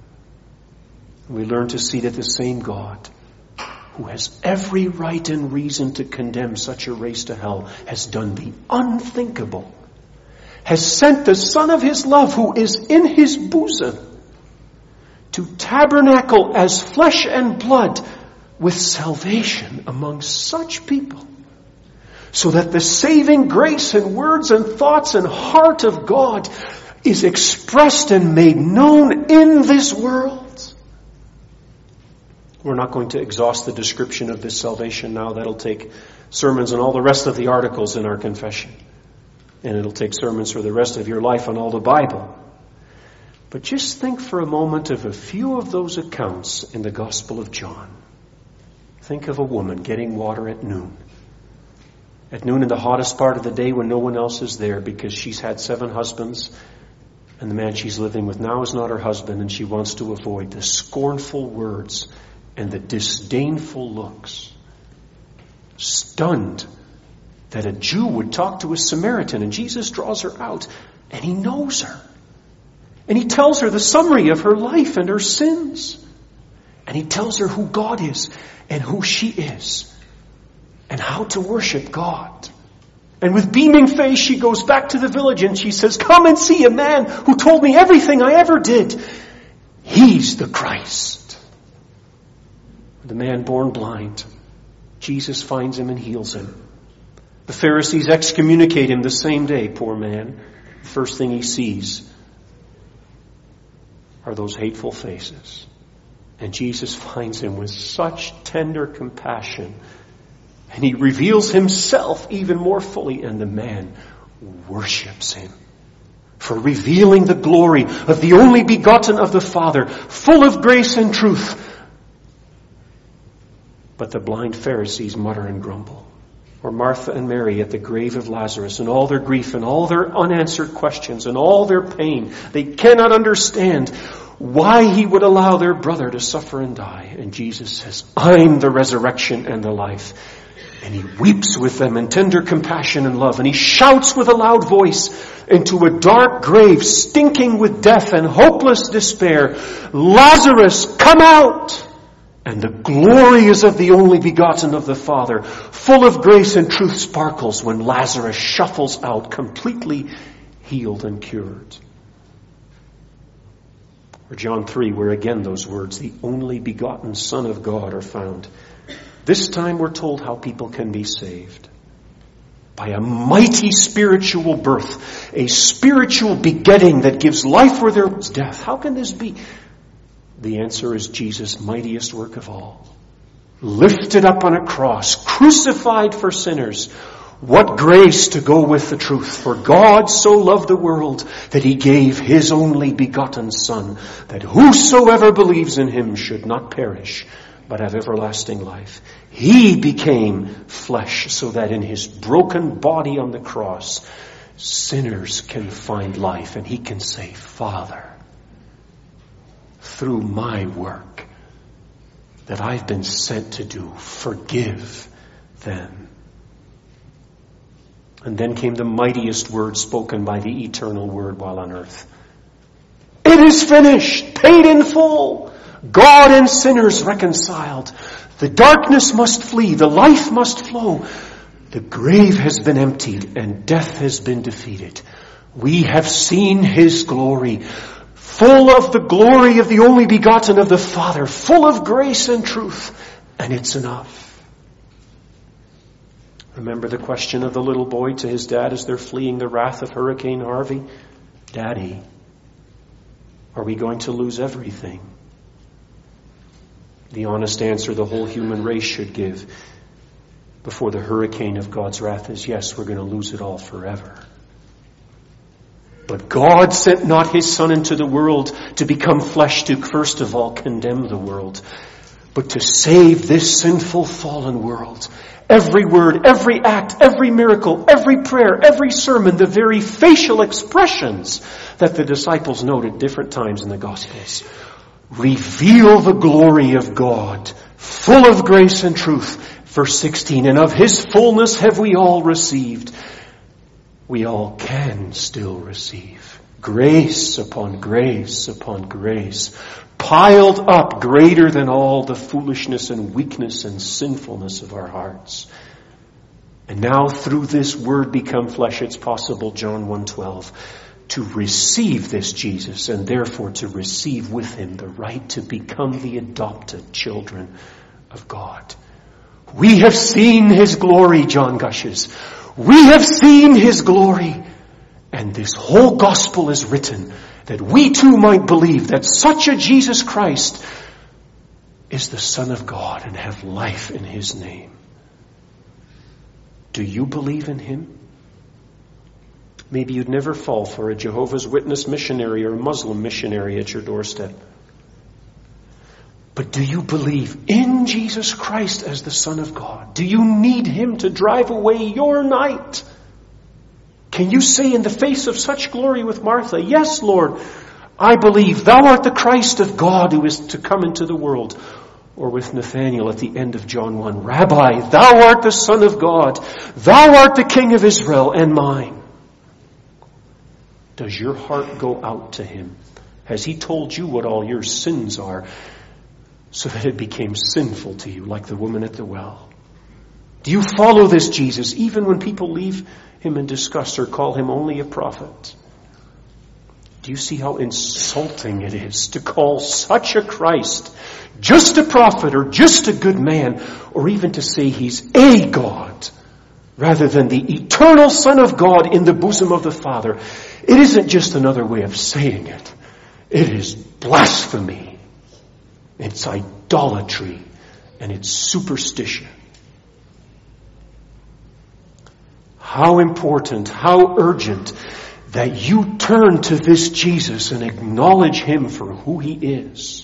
We learn to see that the same God who has every right and reason to condemn such a race to hell has done the unthinkable. Has sent the Son of His love, who is in His bosom, to tabernacle as flesh and blood with salvation among such people, so that the saving grace and words and thoughts and heart of God is expressed and made known in this world. We're not going to exhaust the description of this salvation now. That'll take sermons and all the rest of the articles in our confession. And it'll take sermons for the rest of your life on all the Bible. But just think for a moment of a few of those accounts in the Gospel of John. Think of a woman getting water at noon. At noon in the hottest part of the day when no one else is there because she's had 7 husbands and the man she's living with now is not her husband and she wants to avoid the scornful words and the disdainful looks. Stunned that a Jew would talk to a Samaritan, and Jesus draws her out, and He knows her. And He tells her the summary of her life and her sins. And He tells her who God is, and who she is, and how to worship God. And with beaming face, she goes back to the village, and she says, come and see a man who told me everything I ever did. He's the Christ. The man born blind, Jesus finds him and heals him. The Pharisees excommunicate him the same day, poor man. The first thing he sees are those hateful faces. And Jesus finds him with such tender compassion. And he reveals himself even more fully, and the man worships him for revealing the glory of the only begotten of the Father, full of grace and truth. But the blind Pharisees mutter and grumble. Or Martha and Mary at the grave of Lazarus, and all their grief and all their unanswered questions and all their pain. They cannot understand why he would allow their brother to suffer and die. And Jesus says, I'm the resurrection and the life. And he weeps with them in tender compassion and love. And he shouts with a loud voice into a dark grave, stinking with death and hopeless despair, Lazarus, come out! And the glories of the only begotten of the Father, full of grace and truth, sparkles when Lazarus shuffles out, completely healed and cured. Or John 3, where again those words, the only begotten Son of God, are found. This time we're told how people can be saved. By a mighty spiritual birth, a spiritual begetting that gives life where there was death. How can this be? The answer is Jesus' mightiest work of all. Lifted up on a cross, crucified for sinners. What grace to go with the truth. For God so loved the world that he gave his only begotten Son, that whosoever believes in him should not perish, but have everlasting life. He became flesh so that in his broken body on the cross, sinners can find life, and he can say, Father, through my work that I've been sent to do, forgive them. And then came the mightiest word spoken by the eternal Word while on earth. It is finished, paid in full. God and sinners reconciled. The darkness must flee, the life must flow. The grave has been emptied and death has been defeated. We have seen his glory, full of the glory of the only begotten of the Father, full of grace and truth, and it's enough. Remember the question of the little boy to his dad as they're fleeing the wrath of Hurricane Harvey? Daddy, are we going to lose everything? The honest answer the whole human race should give before the hurricane of God's wrath is, yes, we're going to lose it all forever. But God sent not his Son into the world to become flesh to first of all condemn the world, but to save this sinful fallen world. Every word, every act, every miracle, every prayer, every sermon, the very facial expressions that the disciples note at different times in the Gospels reveal the glory of God, full of grace and truth. Verse 16, and of his fullness have we all received. We all can still receive. Grace upon grace upon grace, piled up greater than all the foolishness and weakness and sinfulness of our hearts. And now through this Word become flesh, it's possible, John 1:12, to receive this Jesus and therefore to receive with him the right to become the adopted children of God. We have seen his glory, John gushes. We have seen his glory. And this whole gospel is written that we too might believe that such a Jesus Christ is the Son of God and have life in his name. Do you believe in him? Maybe you'd never fall for a Jehovah's Witness missionary or a Muslim missionary at your doorstep. But do you believe in Jesus Christ as the Son of God? Do you need him to drive away your night? Can you say in the face of such glory with Martha, yes, Lord, I believe thou art the Christ of God who is to come into the world? Or with Nathanael at the end of John 1, Rabbi, thou art the Son of God. Thou art the King of Israel and mine. Does your heart go out to him? Has he told you what all your sins are so that it became sinful to you like the woman at the well? Do you follow this Jesus even when people leave him in disgust or call him only a prophet? Do you see how insulting it is to call such a Christ just a prophet or just a good man, or even to say he's a God rather than the eternal Son of God in the bosom of the Father, it isn't just another way of saying it. It is blasphemy. It's idolatry. And it's superstition. How important, how urgent that you turn to this Jesus and acknowledge Him for who He is.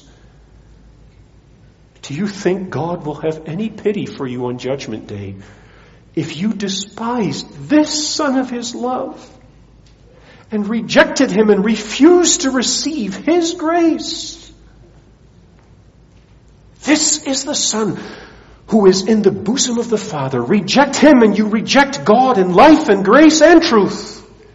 Do you think God will have any pity for you on Judgment Day if you despised this Son of His love and rejected Him and refused to receive His grace? This is the Son who is in the bosom of the Father. Reject Him and you reject God in life and grace and truth.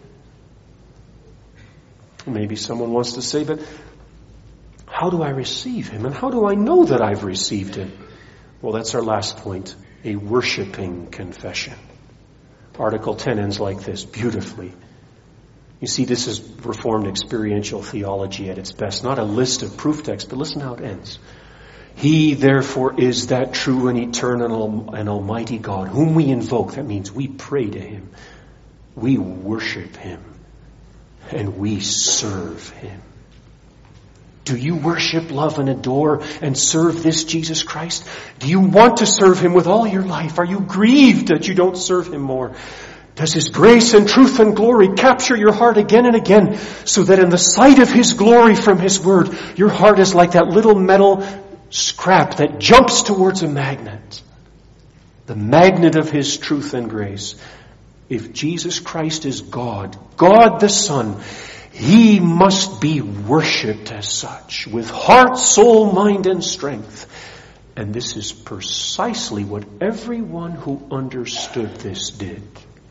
Maybe someone wants to say, but how do I receive Him? And how do I know that I've received Him? Well, that's our last point. A worshiping confession. Article 10 ends like this, beautifully. You see, this is Reformed experiential theology at its best. Not a list of proof texts, but listen how it ends. He, therefore, is that true and eternal and almighty God, whom we invoke. That means we pray to Him. We worship Him. And we serve Him. Do you worship, love, and adore and serve this Jesus Christ? Do you want to serve Him with all your life? Are you grieved that you don't serve Him more? Does His grace and truth and glory capture your heart again and again, so that in the sight of His glory from His Word, your heart is like that little metal scrap that jumps towards a magnet? The magnet of His truth and grace. If Jesus Christ is God, God the Son, He must be worshipped as such, with heart, soul, mind, and strength. And this is precisely what everyone who understood this did.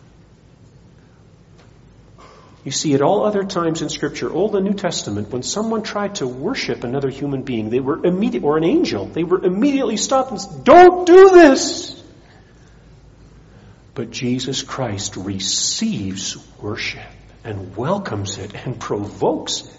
You see, at all other times in Scripture, Old and New Testament, when someone tried to worship another human being, they were or an angel, they were immediately stopped and said, "Don't do this!" But Jesus Christ receives worship and welcomes it and provokes it.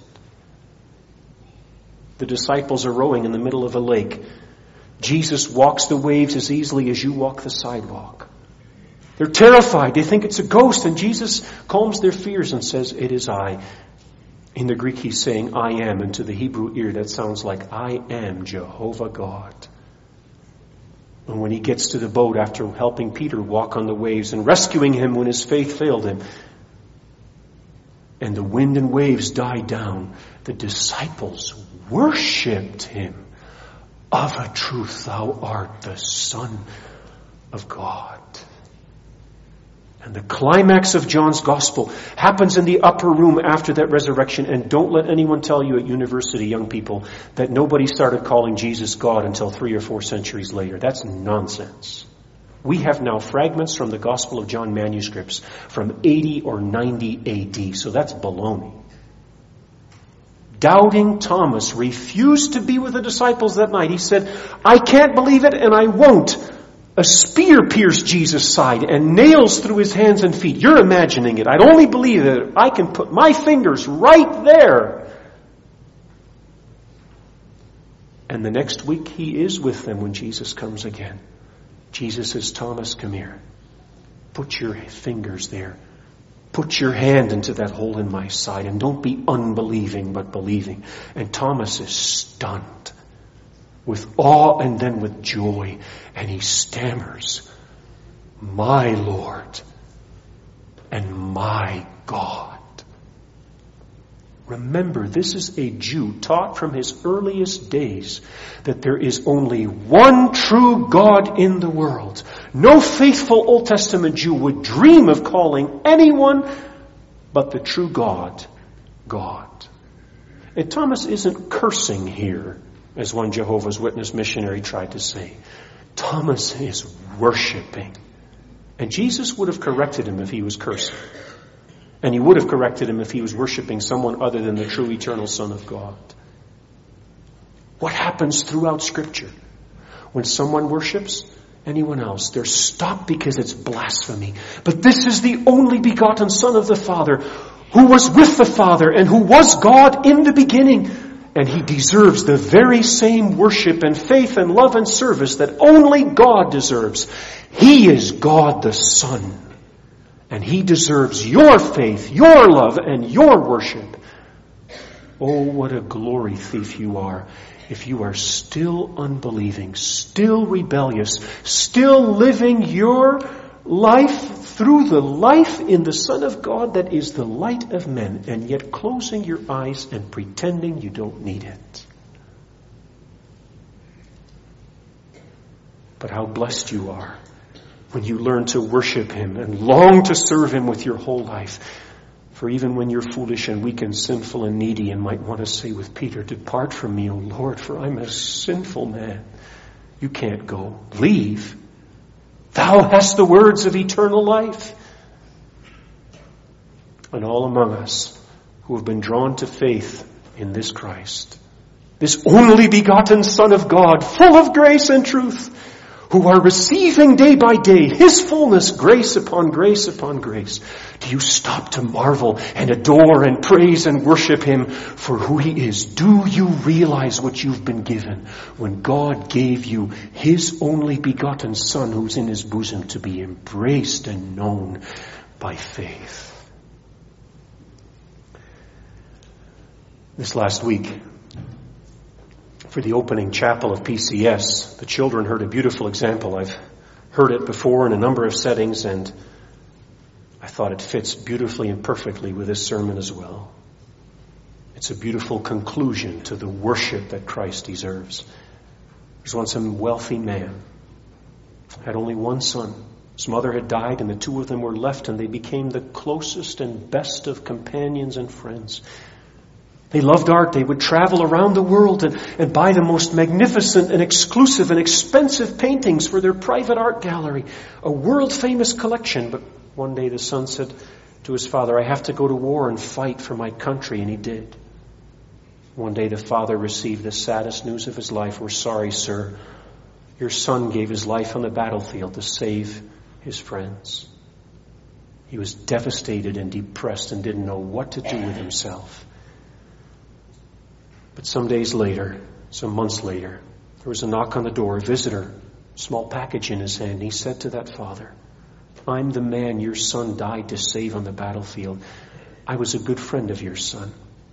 The disciples are rowing in the middle of a lake. Jesus walks the waves as easily as you walk the sidewalk. They're terrified. They think it's a ghost. And Jesus calms their fears and says, "It is I." In the Greek, He's saying, "I am." And to the Hebrew ear, that sounds like, "I am Jehovah God." And when He gets to the boat after helping Peter walk on the waves and rescuing him when his faith failed him, and the wind and waves died down, the disciples worshipped Him. "Of a truth, Thou art the Son of God." And the climax of John's Gospel happens in the upper room after that resurrection. And don't let anyone tell you at university, young people, that nobody started calling Jesus God until 3 or 4 centuries later. That's nonsense. We have now fragments from the Gospel of John manuscripts from 80 or 90 AD. So that's baloney. Doubting Thomas refused to be with the disciples that night. He said, "I can't believe it and I won't." A spear pierced Jesus' side and nails through His hands and feet. You're imagining it. I'd only believe it if I can put my fingers right there. And the next week He is with them when Jesus comes again. Jesus says, "Thomas, come here. Put your fingers there. Put your hand into that hole in my side, and don't be unbelieving but believing." And Thomas is stunned with awe and then with joy. And he stammers, "My Lord and my God." Remember, this is a Jew taught from his earliest days that there is only one true God in the world. No faithful Old Testament Jew would dream of calling anyone but the true God, God. And Thomas isn't cursing here, as one Jehovah's Witness missionary tried to say. Thomas is worshiping. And Jesus would have corrected him if he was cursing. And He would have corrected him if he was worshiping someone other than the true eternal Son of God. What happens throughout Scripture? When someone worships anyone else, they're stopped because it's blasphemy. But this is the only begotten Son of the Father, who was with the Father and who was God in the beginning. And he deserves the very same worship and faith and love and service that only God deserves. He is God the Son. And he deserves your faith, your love, and your worship. Oh, what a glory thief you are if you are still unbelieving, still rebellious, still living your life through the life in the Son of God that is the light of men, and yet closing your eyes and pretending you don't need it. But how blessed you are when you learn to worship him and long to serve him with your whole life. For even when you're foolish and weak and sinful and needy and might want to say with Peter, "Depart from me, O Lord, for I'm a sinful man." You can't go. Leave. Thou hast the words of eternal life. And all among us who have been drawn to faith in this Christ, this only begotten Son of God, full of grace and truth, who are receiving day by day his fullness, grace upon grace upon grace. Do you stop to marvel and adore and praise and worship him for who he is? Do you realize what you've been given when God gave you his only begotten Son who's in his bosom to be embraced and known by faith? This last week, for the opening chapel of PCS, the children heard a beautiful example. I've heard it before in a number of settings, and I thought it fits beautifully and perfectly with this sermon as well. It's a beautiful conclusion to the worship that Christ deserves. There was once a wealthy man, had only one son. His mother had died, and the two of them were left, and they became the closest and best of companions and friends. They loved art. They would travel around the world and buy the most magnificent and exclusive and expensive paintings for their private art gallery, a world-famous collection. But one day the son said to his father, "I have to go to war and fight for my country," and he did. One day the father received the saddest news of his life. "We're sorry, sir. Your son gave his life on the battlefield to save his friends." He was devastated and depressed and didn't know what to do with himself. But some days later, some months later, there was a knock on the door, a visitor, a small package in his hand. He said to that father, "I'm the man your son died to save on the battlefield. I was a good friend of your son.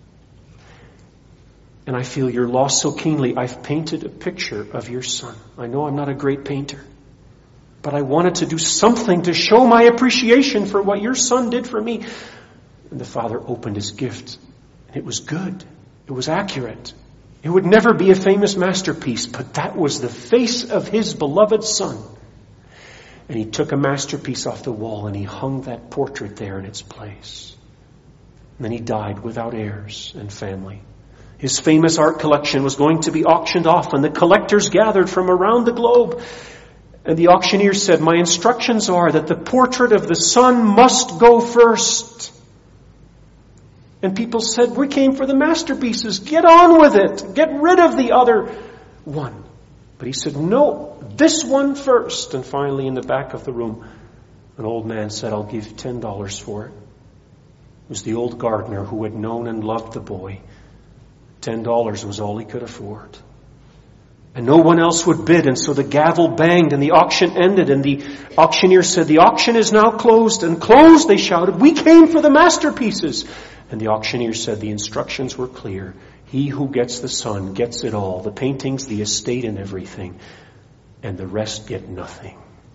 And I feel your loss so keenly. I've painted a picture of your son. I know I'm not a great painter, but I wanted to do something to show my appreciation for what your son did for me." And the father opened his gift, and it was good. It was accurate. It would never be a famous masterpiece, but that was the face of his beloved son. And he took a masterpiece off the wall and he hung that portrait there in its place. And then he died without heirs and family. His famous art collection was going to be auctioned off, and the collectors gathered from around the globe. And the auctioneer said, "My instructions are that the portrait of the son must go first." And people said, "We came for the masterpieces. Get on with it. Get rid of the other one." But he said, "No, this one first." And finally, in the back of the room, an old man said, "I'll give $10 for it." It was the old gardener who had known and loved the boy. $10 was all he could afford. And no one else would bid, and so the gavel banged and the auction ended, and the auctioneer said, "The auction is now closed." And closed, they shouted, "We came for the masterpieces." And the auctioneer said the instructions were clear. He who gets the son gets it all, the paintings, the estate, and everything. And the rest get nothing.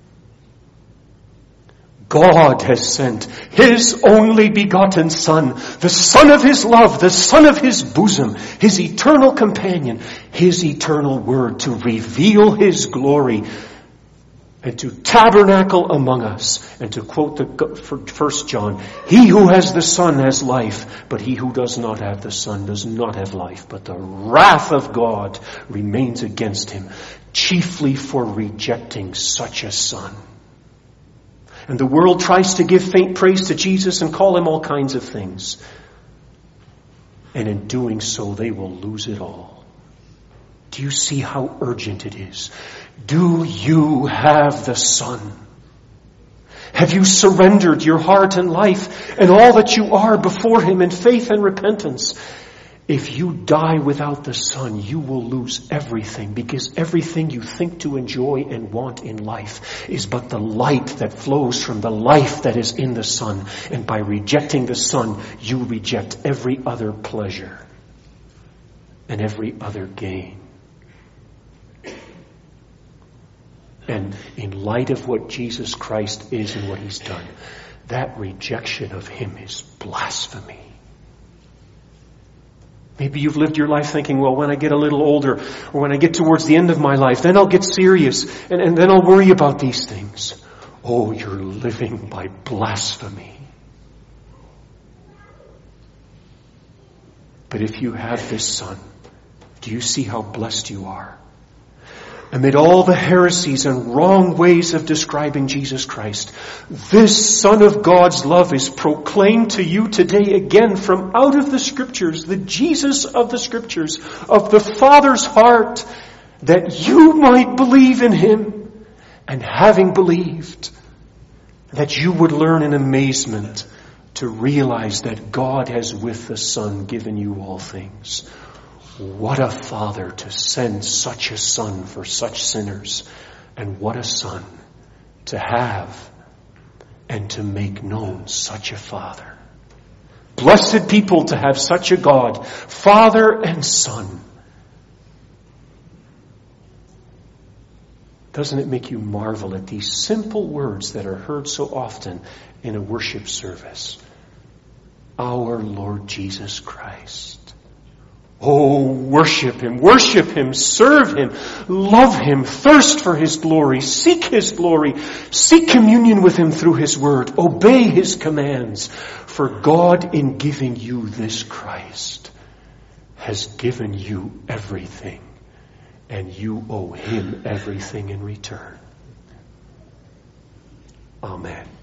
God has sent his only begotten Son, the Son of his love, the Son of his bosom, his eternal companion, his eternal word, to reveal his glory and to tabernacle among us. And to quote the 1 John, "He who has the Son has life, but he who does not have the Son does not have life. But the wrath of God remains against him, chiefly for rejecting such a Son." And the world tries to give faint praise to Jesus and call him all kinds of things. And in doing so, they will lose it all. Do you see how urgent it is? Do you have the Son? Have you surrendered your heart and life and all that you are before him in faith and repentance? If you die without the Son, you will lose everything, because everything you think to enjoy and want in life is but the light that flows from the life that is in the Son. And by rejecting the Son, you reject every other pleasure and every other gain. And in light of what Jesus Christ is and what He's done, that rejection of Him is blasphemy. Maybe you've lived your life thinking, well, when I get a little older, or when I get towards the end of my life, then I'll get serious, and then I'll worry about these things. Oh, you're living by blasphemy. But if you have this Son, do you see how blessed you are? Amid all the heresies and wrong ways of describing Jesus Christ, this Son of God's love is proclaimed to you today again from out of the Scriptures, the Jesus of the Scriptures, of the Father's heart, that you might believe in Him, and having believed, that you would learn in amazement to realize that God has with the Son given you all things. What a Father to send such a Son for such sinners. And what a Son to have and to make known such a Father. Blessed people to have such a God, Father and Son. Doesn't it make you marvel at these simple words that are heard so often in a worship service? Our Lord Jesus Christ. Oh, worship Him, serve Him, love Him, thirst for His glory, seek His glory, seek communion with Him through His Word, obey His commands. For God, in giving you this Christ, has given you everything, and you owe Him everything in return. Amen.